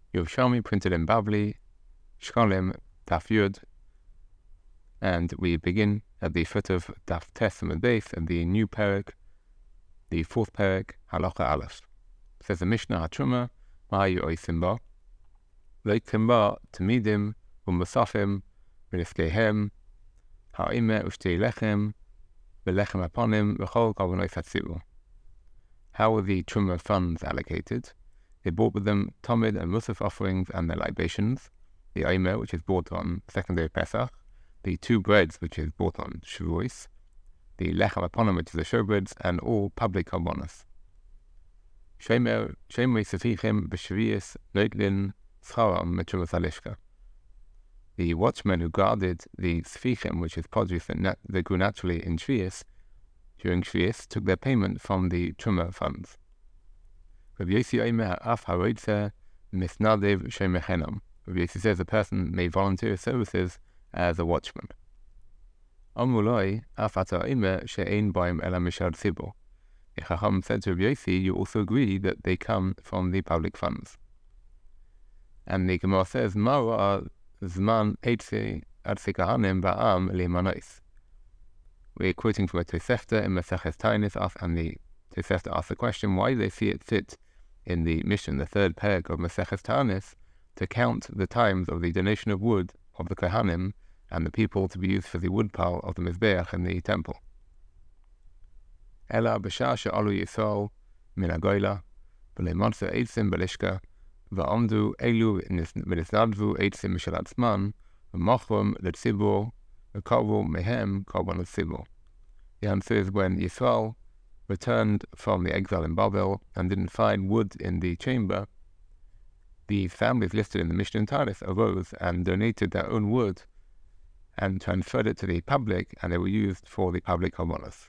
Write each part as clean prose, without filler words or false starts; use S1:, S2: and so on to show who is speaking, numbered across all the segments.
S1: Yerushalmi printed in Bavli, Shkalim, Daf Yud, and we begin at the foot of Daf Tes and Beis at the new Perek, the fourth Perek, Halacha Aleph. Says the Mishnah Hatruma, Ma'ayu Oisim Ba, Leikim Ba, Tamidim, Musafim, V'nifkehem, Ha'ime Ushtei Lechem, V'lechem Aponim, V'chol Korbanos Hatzilu. How were the Truma funds allocated? They brought with them Tomid and Musaf offerings and their libations, the Omer, which is brought on second day of Pesach, the two breads, which is brought on Shavuos, the Lechem Aponim, which is the showbreads, and all public korbanos. Shemer Sefichim B'Shvius Noitlin Scharam Mitrumas Alishka. The watchmen who guarded the Sefichim, which is produce that grew naturally in Shvius, during Shvius, took their payment from the Truma funds. Rabbi Yossi Omer Af Haroitze Misnadev Shemechenam. Rabbi Yossi says a person may volunteer services as a watchman. Amuloi Af Ata Omer She'ein Baim Ela Mishal Tzibur. The Chacham said to Rabbi Yossi, you also agree that they come from the public funds. And the Gemara says, Mara Zman Eitzi Adsi Kahanim Ba'am Li'manois. We're quoting from a Tosefta in Maseches Tainis, and the Tosefta asks the question, why do they see it fit in the mission, the third Perek of Maseches Tainis, to count the times of the donation of wood of the Kohanim and the people to be used for the wood pile of the Mizbeach in the temple? Ela b'shah she'alu Yisrael min hagoyla v'le'motze eitzim b'lishka v'amdu elu v'nisnadvu eitzim mishel atzman v'mochrom l'tzibur v'karvu mehem korban l'tzibur. The answer is when Yisrael returned from the exile in Babel and didn't find wood in the chamber, the families listed in the Mishnah and Talis arose and donated their own wood and transferred it to the public, and they were used for the public korbanos.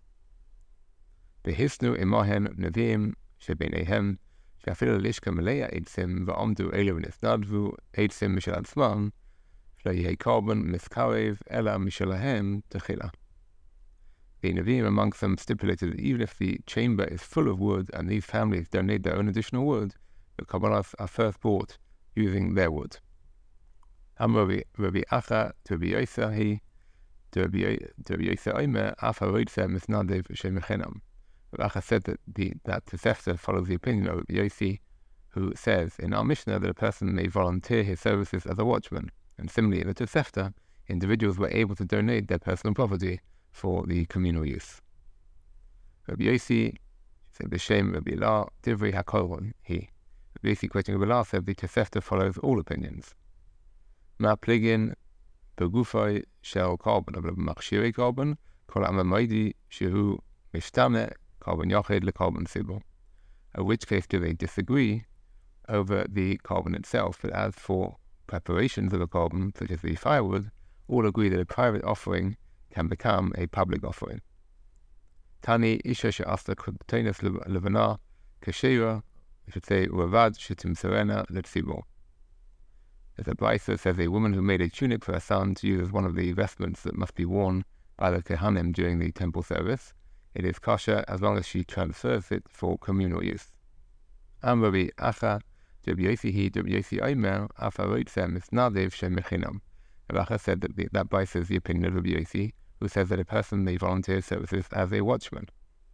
S1: V'hisnu imahen neviim shebeineihem she'afilu lishka melea eitzim v'amdu elu v'nisnadvu eitzim mishel atzman shlo yehei korban miskarev ela mishelahem techila. The Nevi'im amongst them stipulated that even if the chamber is full of wood and these families donate their own additional wood, the korbanos are first bought using their wood. Rabbi Acha to Rabbi Yossi to Rabbi Yossi Omer Af Haroitze Misnadev Shemechenam. Rabbi Acha said that the Tosefta follows the opinion of Rabbi Yossi, who says in our Mishnah that a person may volunteer his services as a watchman, and similarly in the Tosefta, individuals were able to donate their personal property for the communal use. Rabbi Yossi said, B'Shem Rabbi Ela Divrei HaKoron He. Rabbi Yossi quoting Rabbi Ela said the Tosefta follows all opinions. Ma pligin begufay shel korban, but machshirei korban kol amamaydi shehu mishtame korban yachid lekorban tzibur. In which case do they disagree over the korban itself? But as for preparations of a korban, such as the firewood, all agree that a private offering can become a public offering. Tani isha she'asta k'tenes levana k'sheira, I should say uavad shetimserena letzibur. There's a Braisa that says a woman who made a tunic for her son to use as one of the vestments that must be worn by the Kohanim during the temple service. It is kosher as long as she transfers it for communal use. Am Rabbi Acha Rabbi Yossi Rabbi Yossi Omer Af Haroitze Misnadev Shemechenam. Rabbi Acha said that that Braisa is the opinion of Rabbi Yossi, who says that a person may volunteer services as a watchman.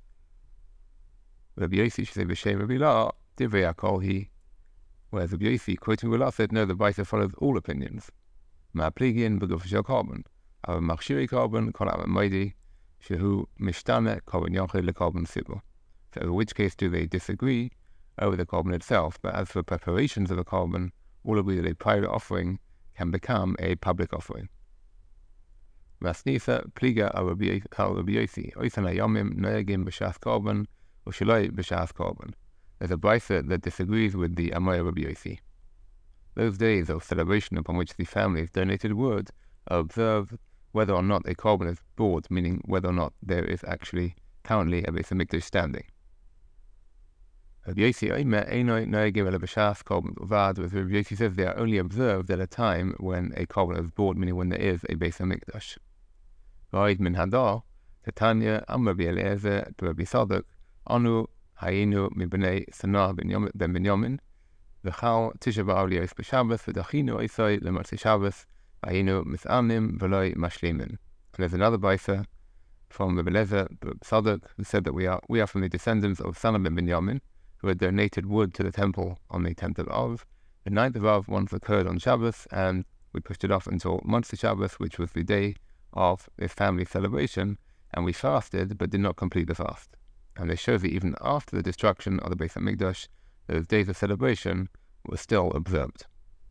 S1: Rabbi Yossi should say B'Shem Rabbi Ela Divrei HaKol He. Whereas Rabbi Yossi, quoting Rabbi Ela, said no, the Braisa follows all opinions. Ma pligin beguf shel korban, aber machshiri korban kol amamaydi shehu mishtane korban yachid lekorban tzibur. So in which case do they disagree over the korban itself? But as for preparations of a korban, all agree that a private offering can become a public offering. Masnisa pliga al Rabbi Yossi oisan hayomim noegim b'shas korban u'sheloi b'shas korban. There's a Braisa that disagrees with the Amaya Rabbi Yossi. Those days of celebration upon which the families donated wood are observed whether or not a korban is bought, meaning whether or not there is actually currently a Beis HaMikdash standing. Rabbi Yossi Omer Einoi Noegim Ela B'Shas Korban Uvad, with Rabbi Yossi says they are only observed at a time when a korban is bought, meaning when there is a Beis HaMikdash. V'Oid Min Hadar Tanya Am Rabbi Eliezer to Rabbi Sadok Anu Hayinu Mibnei Sanah ben Binyamin V'chal Tisha B'Av liyos b'Shabbos v'dachinu oisoi l'motzei Shabbos v'ayinu mis'amnim v'loi mashlimin. And there's another brisa from Rebbe Lezer Tzadok who said that we are from the descendants of Sana ben Binyamin, who had donated wood to the temple on the 10th of Av. The 9th of Av once occurred on Shabbos, and we pushed it off until Motzei Shabbos, which was the day of this family celebration, and we fasted but did not complete the fast. And this shows that even after the destruction of the Beis HaMikdash, those days of celebration were still observed.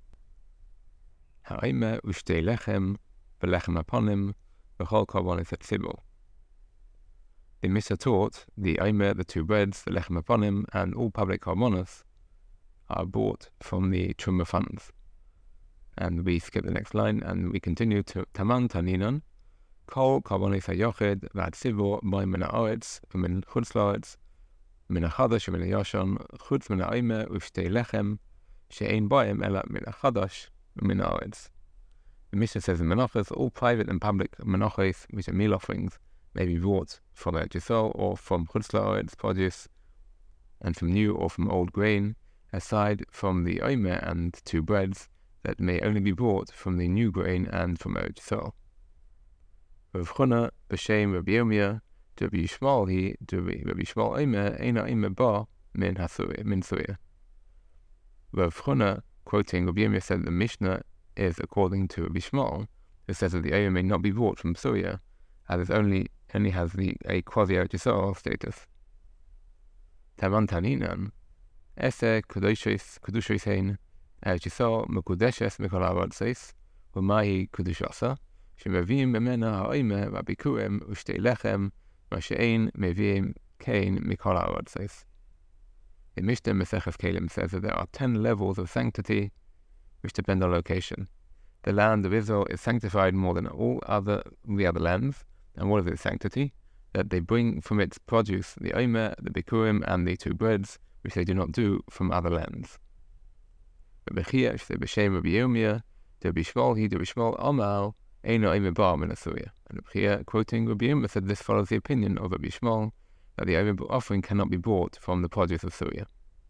S1: Ha'imeh u'shtei lechem v'lechem haponim v'chol karbonos hatzibur. The Mishnah taught the Omer, the two breads, the lechem haponim, and all public karbonos are bought from the Truma funds. And we skip the next line and we continue to Taman Taninan, Kol karbonos hayochid v'hatzibur by min ha'aretz v'min chutz la'aretz min ha'chadash v'min ha'yashon chutz min ha'omer u'shtei lechem she'ein b'ayim ela min ha'chadash v'min ha'aretz. The Mishnah says in Menachos, all private and public menachos, which are meal offerings, may be bought from Eretz Yisrael or from chutz la'aretz produce, and from new or from old grain, aside from the omer and two breads that may only be bought from the new grain and from Eretz Yisrael. Rav Chuna b'shem Rabbi Yirmiyah to Rabbi Yishmael he to Rabbi Yishmael omer eina omer ba min suya. Rav Chuna, quoting Rabbi Yirmiyah, said the Mishnah is according to Rabbi Yishmael, who says that the omer may not be bought from suya, as it only has a quasi Eretz Yisrael status. Taman Taninan Ese Kedushes Hein Eretz Yisrael Mekudeshes Mikol Ha'aretz U'mahi Kedushasa Shemevim B'mena Ha'omer V'Bikurim U'shtei Lechem Ma'she'ein Mevim Kein Mikol Ha'aretz. The Mishnah Maseches Kelim says that there are 10 levels of sanctity which depend on location. The land of Israel is sanctified more than all the other lands. And what is its sanctity? That they bring from its produce the omer, the bikurim, and the two breads, which they do not do from other lands. Rabbi Chia said b'shem Rabbi Yirmiyah, to Rabbi Yishmael he to Rabbi Yishmael Amal eino omer ba min ha'suya. And Rabbi Chia, quoting Rabbi Yirmiyah, said this follows the opinion of Rabbi Yishmael that the omer offering cannot be bought from the produce of suya.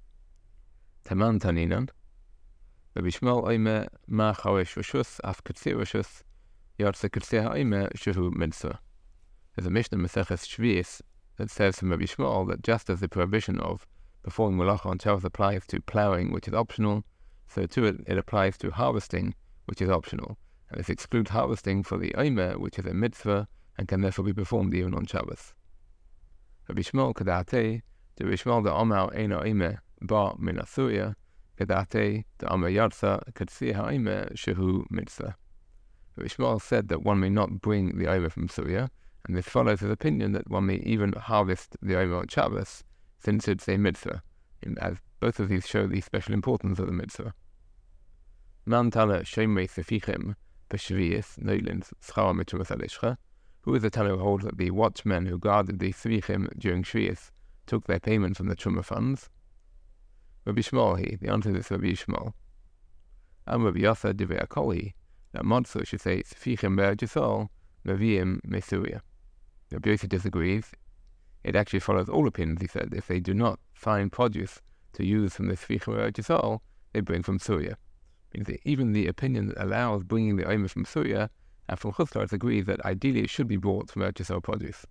S1: Taman Taninan Rabbi Yishmael omer ma charesh rishus af katzir rishus yotze katzir ha'omer shehu mitzvah. There's a Mishnah Maseches Shvius that says from Rabbi Yishmael that just as the prohibition of performing malacha on Shabbos applies to ploughing, which is optional, so too it applies to harvesting, which is optional. And this excludes harvesting for the omer, which is a mitzvah, and can therefore be performed even on Shabbos. Rabbi Yishmael Kedate, to Rabbi Yishmael the Amar Eino Omer Ba Min Ha'suya, Kedate the Amar Yatsa Katzir Ha'omer Shehu Mitzvah. Rabbi Yishmael said that one may not bring the omer from suya, and this follows his opinion that one may even harvest the omer on Shabbos, since it's a mitzvah, as both of these show the special importance of the mitzvah. Man tala shemrei sefichim b'shviyis noilins schar mitzumas alishcha. Who is the Tana who holds that the watchmen who guarded the sefichim during shviyis took their payment from the truma funds? Rabbi Yishmael he. The answer is Rabbi Yishmael. Am Rabbi Yasa divrei akol that Matzu should say sefichim be'eretz Yisrael meviim mesuya. Rabbi Yossi disagrees. It actually follows all opinions, he said. If they do not find produce to use from the sefichim be'eretz Yisrael, they bring from suya. Means that even the opinion that allows bringing the omer from suya and from chutz la'aretz agrees that ideally it should be brought from Eretz Yisrael produce.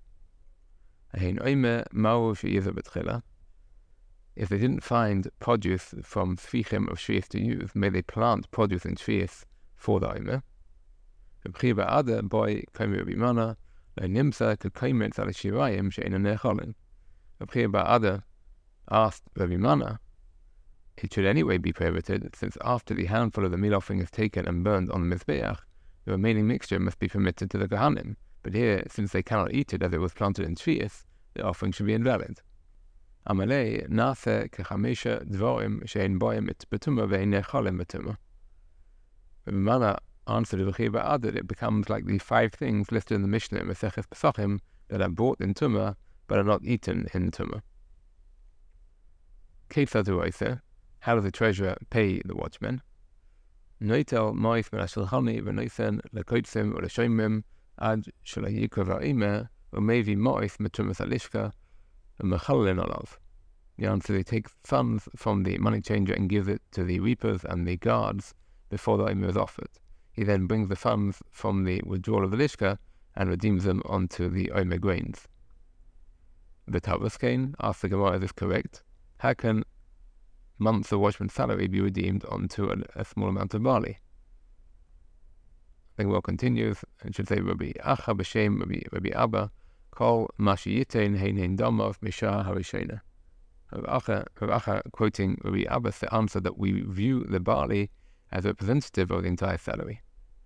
S1: If they didn't find produce from sefichim of shvius to use, may they plant produce in shvius for the omer. Rabbi Ba'ada boy Kami Rabbi Mana Nimsa Kaimetz al Shirayim She'ena Nechalin. Rabbi Ba'ada asked Rabbi Mana, it should anyway be prohibited, since after the handful of the meal offering is taken and burned on the Mizbeach, the remaining mixture must be permitted to the Kohanim. But here, since they cannot eat it as it was planted in shvius, the offering should be invalid. Amalei Nase Kechamesha Dvorim She'en Boyim Et Betuma Ve'en Nechalim Betuma. Rabbi Mana answered Rabbi Ba'ada that it becomes like the 5 things listed in the Mishnah in Maseches Pesachim that are bought in Tumah but are not eaten in Tumah. Ketzad Hu'oseh, how does the treasurer pay the watchmen? Noitel Mois Min HaShulchani V'Noisen Lekoitzim U'Leshomim Ad Shelo Yikra V'Omer U'Mevi Mois Metumas Alishka U'Mechalelin Olav. The answer: they take funds from the money changer and gives it to the reapers and the guards before the Omer is offered. He then brings the funds from the withdrawal of the Lishka and redeems them onto the Omer grains. The Tavis Kain asks the Gemara, is this correct? How can months of watchman's salary be redeemed onto a small amount of barley? The Gemara continues and should say, Rabbi Acha b'shem Rabbi Abba kol mashi yitain hein damav mishah harishena. Rabbi Acha, quoting Rabbi Abba, the answer that we view the barley as a representative of the entire salary.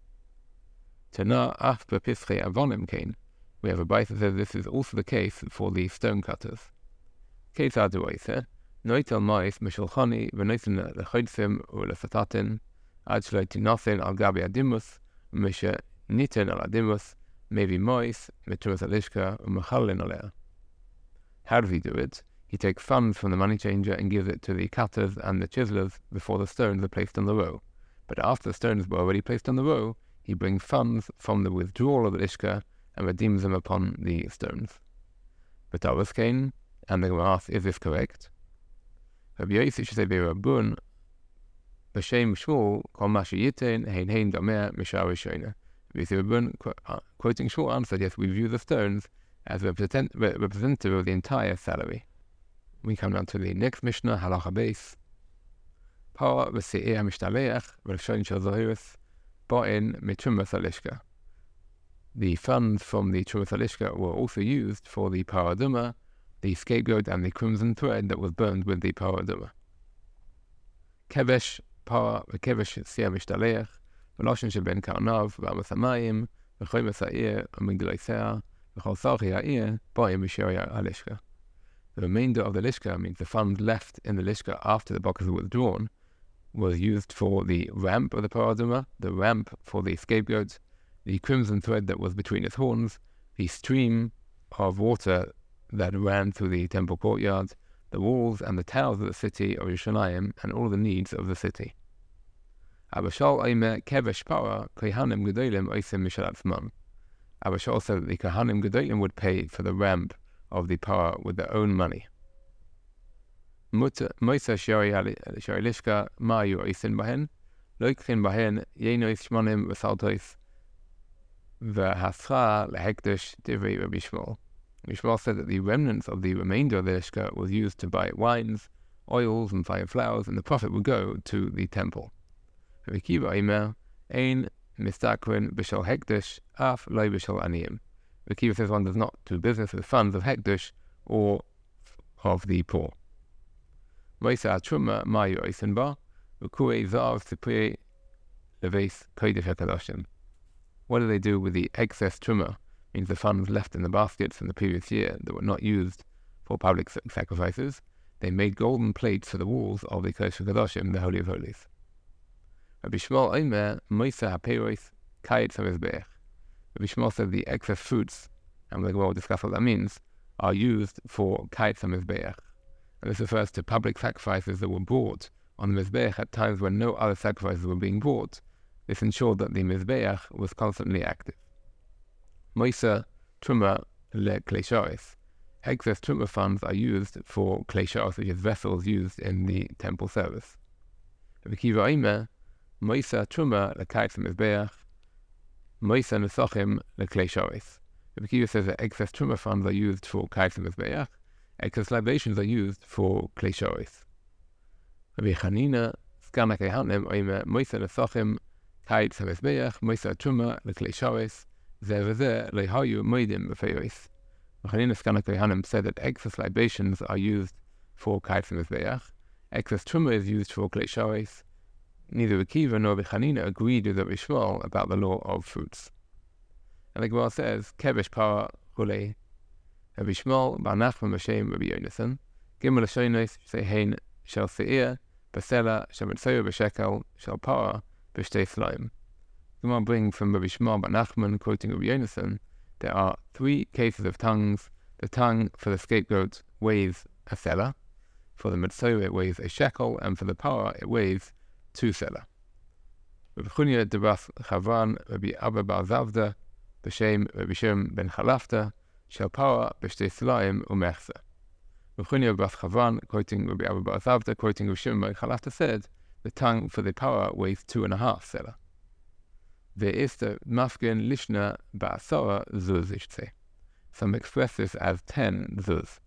S1: Tana af b'pische avonim kain. We have a bite that says this is also the case for the stone cutters. Case aduaisa, noitel mais mishalchani v'noitin lechodzim u'lesatatin ad shlo tinasin al gabi adimus misha niten al adimus maybe mais mituras alishka u'machalin alea. How does he do it? He takes funds from the money changer and gives it to the cutters and the chiselers before the stones are placed on the row. But after the stones were already placed on the row, he brings funds from the withdrawal of the lishka and redeems them upon the stones. But Tavis Kain, and the Gemara asks, is this correct? Rabbi Yossi should say, B'Rabbun, b'shem Shmuel, kol mashi yitain, hein damer, mishah rishona. Rabbi Rabbun, quoting Shmuel, answered, yes, we view the stones as representative of the entire salary. We come down to the next Mishnah, Halacha Beis. Para v'se'eh ha'mishtaleach, v'l'shon shel zohiris, ba'in mitrumas alishka. The funds from the Trumas Alishka were also used for the paraduma, the scapegoat, and the crimson thread that was burned with the paraduma. Kevesh para v'kevesh siya mishtaleach, v'loshen sheben karnav, v'amas hamayim, v'choymes ha'ir, v'migdalei se'ah, v'chol sarchi ha'ir, ba'im v'sheri ha'lishka. The remainder of the lishka, means the funds left in the lishka after the boxes were withdrawn, was used for the ramp of the paraduma, the ramp for the scapegoat, the crimson thread that was between its horns, the stream of water that ran through the temple courtyard, the walls and the towers of the city of Yerushalayim, and all the needs of the city. Abashal Aimer Kevesh Para Kohanim Gedolim Oisim Mishalat Zman. Abashal said that the Kohanim Gedolim would pay for the ramp of the para with their own money. Moisa Shari Lishka Mayu Oisin Bahen, Loikhin Bahen, Yenois Shmanim Vasaltois, V'hascha lehekdesh divrei Rabbi Shmuel. Rabbi Shmuel said that the remnants of the remainder of the lishka was used to buy wines, oils, and fine flowers, and the profit would go to the temple. Rabbi Kiva Aimer, ein mistakrin b'shel hekdesh, af lo b'shel aniyim. Rabbi Kiva says one does not do business with funds of hekdesh or of the poor. Moisa truma mayu oisen ba, v'kurei zav tzipri leveis kodesh hakadoshim. What do they do with the excess truma, means the funds left in the baskets from the previous year that were not used for public sacrifices? They made golden plates for the walls of the Kodesh HaKadoshim, the Holy of Holies. Rabbi Shmuel Omer, Moisa HaPeiros, Kayetz HaMizbeach. Rabbi Shmuel said the excess fruits, and we'll discuss what that means, are used for Kayetz HaMizbeach. And this refers to public sacrifices that were brought on the Mizbeach at times when no other sacrifices were being brought. This ensured that the Mizbeach was constantly active. Moisa Truma le Kleisharis. Excess Truma funds are used for Kleisharis, which is vessels used in the temple service. Rabbi Kiva Aimer, Moisa Truma le Kayetz Mizbeach, Moisa Nesachim le Kleisharis. Rabbi Kiva says that excess Truma funds are used for Kayetz Mizbeach, excess libations are used for Kleisharis. Rabbi Chanina, Skana Kehanim Aimer, Moisa Nesachim Kayetz HaMizbeach, Moisa Truma leKleisharis, Zeh v'zeh lehayu moedim b'feiros. Chanina Skana Kehanim said that excess libations are used for Kayetz HaMizbeach, excess Truma is used for Kleisharis. Neither Rabbi Kiva nor Rabbi Chanina agreed with Rabbi Shmuel about the law of fruits. And the Gemara says, Kevesh para chulei. Rabbi Shmuel bar Nachman b'shem Rabbi Yonasan, Gimel Lashonos say hein shel se'ir, Basela shel mitzoyer b'shekel shel para, B'shtei Slaim. Gemara bring from Rabbi Shmuel bar Nachman, quoting Rabbi Yonasan, there are 3 cases of tongues. The tongue for the scapegoat weighs a selah, for the mitzoyer it weighs a shekel, and for the para it weighs 2 selah. Rabbi Chunya Debas Chavran, Rabbi Abba bar Zavda, B'shem Rabbi Shem ben Chalafta, shel para b'shtei Slaim u'mechza. Rav Chunya Bas Chavan, quoting Rabbi Abba Bar Zavta, quoting Rav Shimon Bar Chalafta, said, the tongue for the para weighs 2.5 sela. Ve'ista mafkin lishna ba'asara zuz ishtse. Some express this as 10 zuz.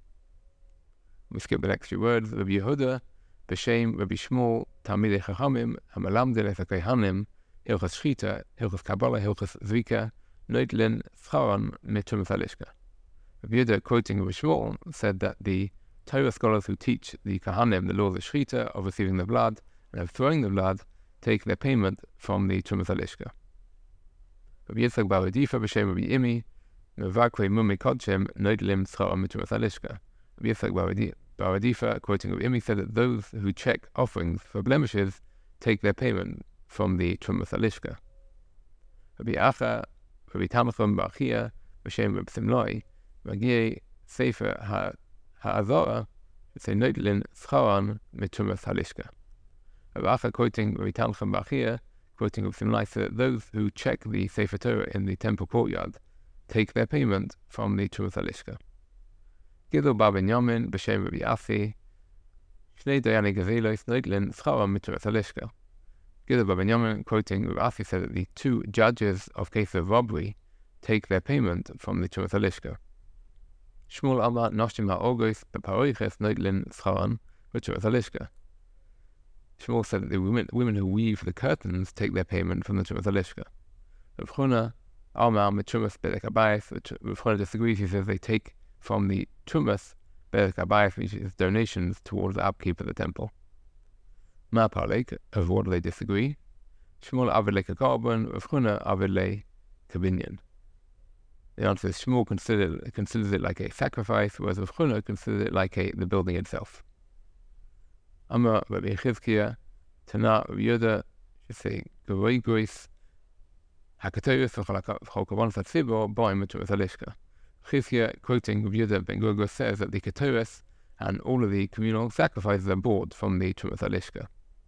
S1: We skip the next few words. Rabbi Yehuda, B'Shem Rabbi Shmuel, Talmidei Chachamim, Hamalamdei Le'Kohanim, Hilchas Shchita, Hilchas Kabbalah, Hilchas Zvika, Noidlin Scharan Mitrum Salishka. Rabbi Yehuda, quoting Rabbi Shmuel, said that the Torah scholars who teach the Kohanim the laws of Shchita, of receiving the blood, and of throwing the blood, take their payment from the Trum Salishka. Rabbi Yitzchak Bar Adifa, B'Shem Rabbi Imi, Mevakwe Mumi Kodshem, Noidlim Scharan Mitrum Salishka. Rabbi Yitzchak Bar Adifa, quoting Rabbi Imi, said that those who check offerings for blemishes take their payment from the Trumas Alishka. Rabbi Acha, Rabbi Tamachon Bar Chia, B'Shem Rabbi Simloi, Magiei Sefer Ha'azora, say Noidlin Scharan Mitrumas Halishka. Rabbi Acha, quoting Rabbi Tamachon Bar Chia, quoting Rabbi Simloi, said that those who check the Sefer Torah in the temple courtyard take their payment from the Trumas Halishka. Gidol Bar Binyamin, B'Shem Rabbi Asi, Shnei Dayani Gazelos, Noidlin Scharan Mitrumas Halishka. Gidol Bar Binyamin, quoting Rabbi Asi, said that the 2 judges of case of robbery take their payment from the Trumas Halishka. Shmuel Amar Noshim HaOgos B'Paroiches Noidlin Scharan Mitrumas Halishka. Shmuel said that the women who weave the curtains take their payment from the Trumas Halishka. Rav Chuna Amar Mitrumas Bedek Habayis. Rav Chuna disagrees. He says they take from the Trumas Bedek Habayis, which is donations towards the upkeep of the temple. Ma Parlek, of what do they disagree? Shmuel Avidle Karbon, Rav Chuna Avidle Kabinyan. The answer is Shmuel considers it like a sacrifice, whereas Rav Chuna considers it like the building itself. Amar Rabbi Chizkiya, Tana Rabbi Yehuda, should say Goroi Gois, Hakatoyus v'chol Kavanos HaTzibor Ba'im Mitrumas Halishka. Chizkiya, quoting Rabbi Yehuda ben Gorgos, says that the Katoris and all of the communal sacrifices are bought from the Trumas Halishka.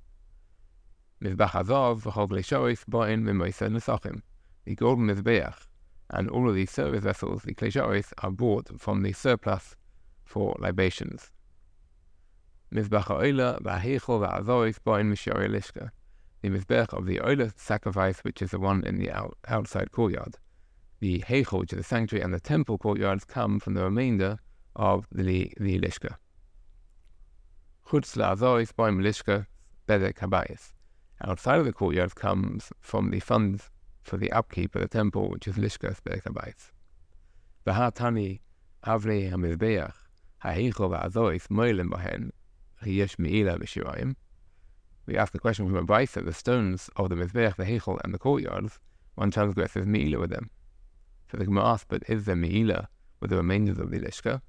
S1: Mizbach Hazav v'chol Glei Sharis Ba'im Mimoisa Nesachim. The golden Mizbeach and all of the service vessels, the Glei Sharis, are bought from the surplus for libations. Mizbach ha'oila v'ha'heichol v'azoris ba'in mishari Halishka. The Mizbech of the oila sacrifice, which is the one in the outside courtyard. The heichol, which is the sanctuary, and the temple courtyards come from the remainder of the Lishka. Chutz la'azoris ba'in Lishka bedek habayis. Outside of the courtyard comes from the funds for the upkeep of the temple, which is Lishka bedek habayis. V'ha'tani avnei ha'mizbeach ha'heichol v'azoris moilim bahen. We ask the question from a Bryce that the stones of the Mizbeach, the Heichel, and the courtyards, one transgresses Me'ila with them. So the Gemara asks, but is there Me'ila with the remainders of the Lishka?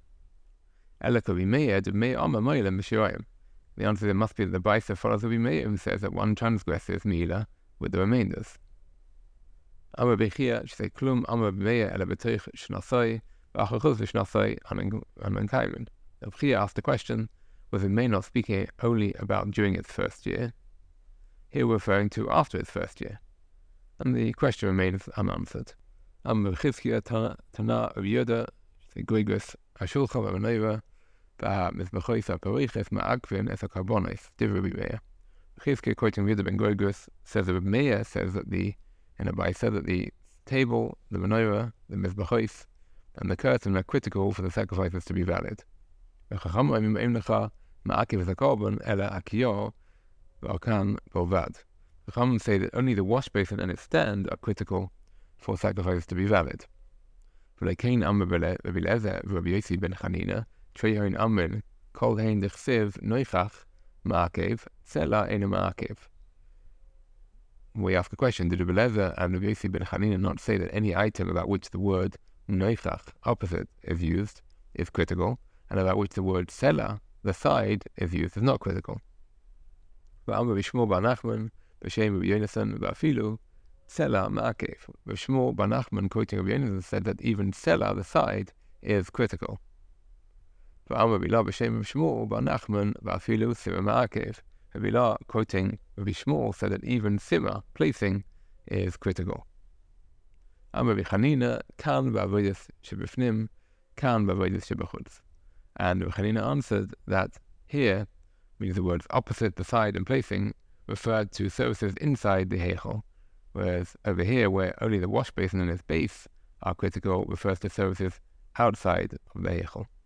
S1: The answer is, it must be that the Bryce follows Rabbi Meir, who says that one transgresses Me'ila with the remainders. Amar Bechia, she said, Klum Amar Meir ela b'toich shnasai, v'achachuz v'shnasai amen. Bechia asked the question, was it may not speaking only about during its first year, here we're referring to after its first year, and the question remains unanswered. Amar Chizkiya Tana Rabbi Yehuda, Goigos Ashulcha v'Menorah v'Mizbechois ha'Paroiches ma'akvin es ha'karbonos divrei Rabbi Meir. Chizkiya, quoting Rabbi Yehuda ben Goigos, says that Rabbi Meir says that the table, the menorah, the Mizbechois, and the curtain are critical for the sacrifices to be valid. Ma'akiv v'Karban ela akiyah v'arkan b'ovad. The Chachamim say that only the wash basin and its stand are critical for sacrifices to be valid. V'leikein amr Rabbi Eliezer v'Rabbi Yossi ben Chanina tre'ein amrin kol hein dechsev noichach ma'akiv sela ein ma'akiv. We ask the question, did Rabbi Eliezer and Rabbi Yossi ben Chanina not say that any item about which the word noichach, opposite, is used is critical, and about which the word sela, the side, is used is not critical? V'amar B'Shmuel bar Nachman, B'Shem Rabbi Yonasan, v'afilu sela ma'akev. B'Shmuel bar Nachman, quoting Rabbi Yonasan, said that even sela, the side, is critical. V'amar Bilah B'Shem Shmuel bar Nachman, v'afilu sima ma'akev. Bilah, quoting Rabbi Shmuel, said that even sima, placing, is critical. Amar B'Chanina, kan ba'avodas shebifnim, kan ba'avodas shebachutz. And Chanina answered that here means the words opposite, beside, and placing referred to surfaces inside the heichal, whereas over here, where only the wash basin and its base are critical, refers to surfaces outside of the heichal.